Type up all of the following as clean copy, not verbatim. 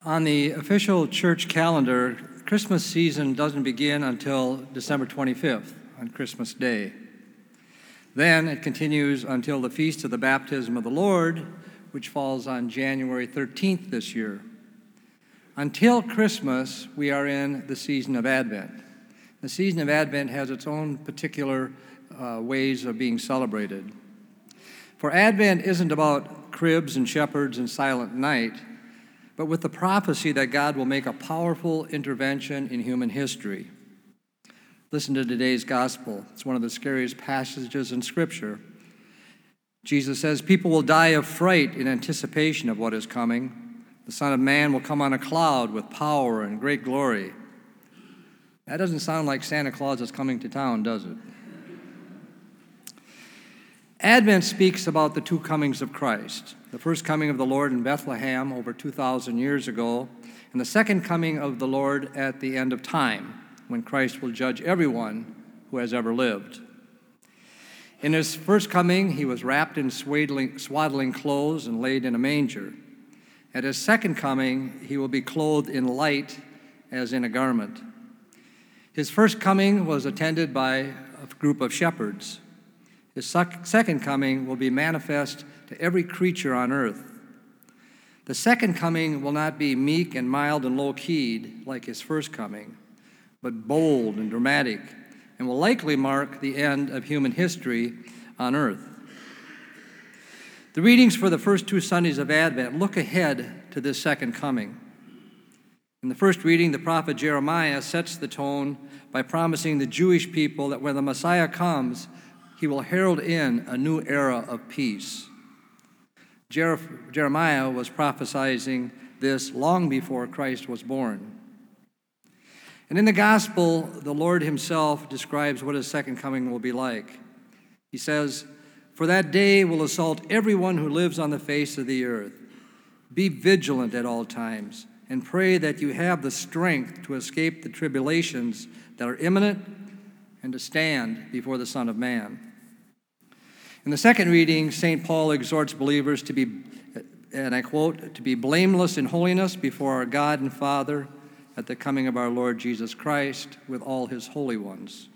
On the official church calendar, Christmas season doesn't begin until December 25th, on Christmas Day. Then it continues until the Feast of the Baptism of the Lord, which falls on January 13th this year. Until Christmas, we are in the season of Advent. The season of Advent has its own particular ways of being celebrated. For Advent isn't about cribs and shepherds and silent night, but with the prophecy that God will make a powerful intervention in human history. Listen to today's gospel. It's one of the scariest passages in Scripture. Jesus says, "People will die of fright in anticipation of what is coming. The Son of Man will come on a cloud with power and great glory." That doesn't sound like Santa Claus is coming to town, does it? Advent speaks about the two comings of Christ, the first coming of the Lord in Bethlehem over 2,000 years ago, and the second coming of the Lord at the end of time, when Christ will judge everyone who has ever lived. In his first coming, he was wrapped in swaddling clothes and laid in a manger. At his second coming, he will be clothed in light as in a garment. His first coming was attended by a group of shepherds. His second coming will be manifest to every creature on earth. The second coming will not be meek and mild and low-keyed like his first coming, but bold and dramatic, and will likely mark the end of human history on earth. The readings for the first two Sundays of Advent look ahead to this second coming. In the first reading, the prophet Jeremiah sets the tone by promising the Jewish people that when the Messiah comes, he will herald in a new era of peace. Jeremiah was prophesying this long before Christ was born. And in the gospel, the Lord himself describes what his second coming will be like. He says, "For that day will assault everyone who lives on the face of the earth. Be vigilant at all times, and pray that you have the strength to escape the tribulations that are imminent and to stand before the Son of Man." In the second reading, St. Paul exhorts believers to be, and I quote, "to be blameless in holiness before our God and Father at the coming of our Lord Jesus Christ with all his holy ones."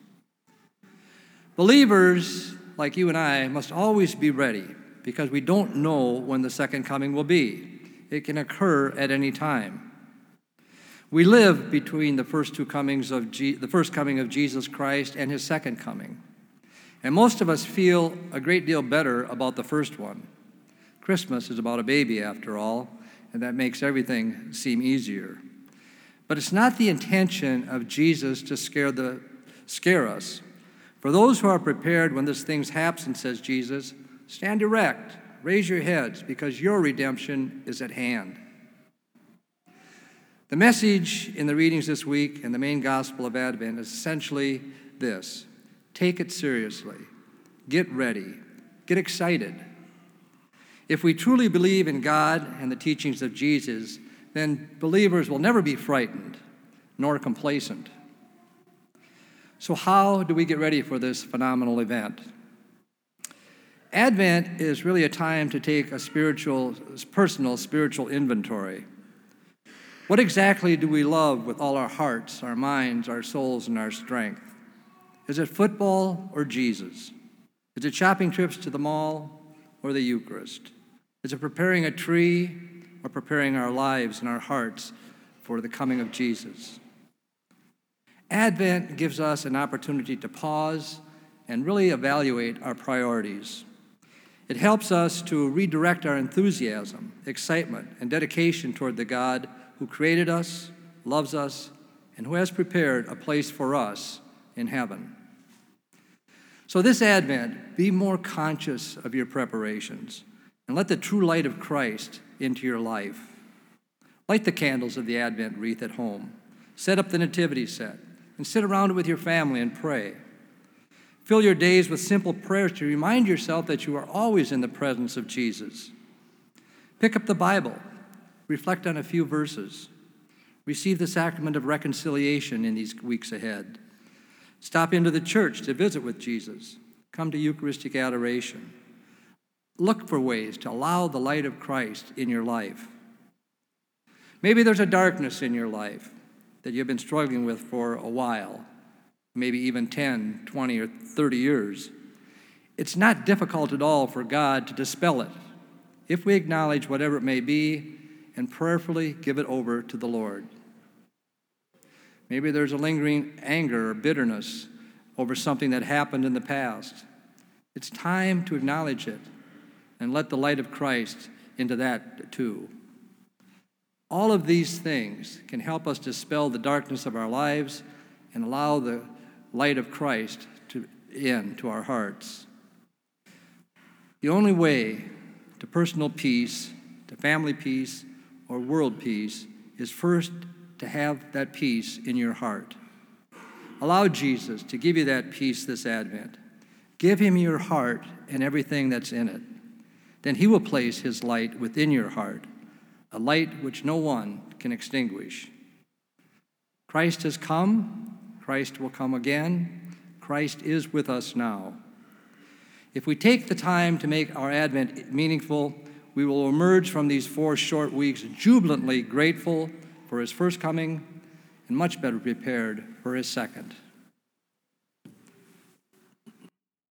Believers, like you and I, must always be ready because we don't know when the second coming will be. It can occur at any time. We live between the first coming of Jesus Christ and his second coming. And most of us feel a great deal better about the first one. Christmas is about a baby, after all, and that makes everything seem easier. But it's not the intention of Jesus to scare us. For those who are prepared when this thing happens, says Jesus, stand erect, raise your heads, because your redemption is at hand. The message in the readings this week and the main gospel of Advent is essentially this: take it seriously. Get ready. Get excited. If we truly believe in God and the teachings of Jesus, then believers will never be frightened nor complacent. So how do we get ready for this phenomenal event? Advent is really a time to take a personal spiritual inventory. What exactly do we love with all our hearts, our minds, our souls, and our strength? Is it football or Jesus? Is it shopping trips to the mall or the Eucharist? Is it preparing a tree or preparing our lives and our hearts for the coming of Jesus? Advent gives us an opportunity to pause and really evaluate our priorities. It helps us to redirect our enthusiasm, excitement, and dedication toward the God who created us, loves us, and who has prepared a place for us in heaven. So this Advent, be more conscious of your preparations and let the true light of Christ into your life. Light the candles of the Advent wreath at home. Set up the nativity set and sit around it with your family and pray. Fill your days with simple prayers to remind yourself that you are always in the presence of Jesus. Pick up the Bible. Reflect on a few verses. Receive the sacrament of reconciliation in these weeks ahead. Stop into the church to visit with Jesus. Come to Eucharistic adoration. Look for ways to allow the light of Christ in your life. Maybe there's a darkness in your life that you've been struggling with for a while, maybe even 10, 20, or 30 years. It's not difficult at all for God to dispel it if we acknowledge whatever it may be and prayerfully give it over to the Lord. Maybe there's a lingering anger or bitterness over something that happened in the past. It's time to acknowledge it and let the light of Christ into that too. All of these things can help us dispel the darkness of our lives and allow the light of Christ into our hearts. The only way to personal peace, to family peace, or world peace is first to have that peace in your heart. Allow Jesus to give you that peace this Advent. Give him your heart and everything that's in it. Then he will place his light within your heart, a light which no one can extinguish. Christ has come. Christ will come again. Christ is with us now. If we take the time to make our Advent meaningful, we will emerge from these 4 short weeks jubilantly grateful for his first coming and much better prepared for his second.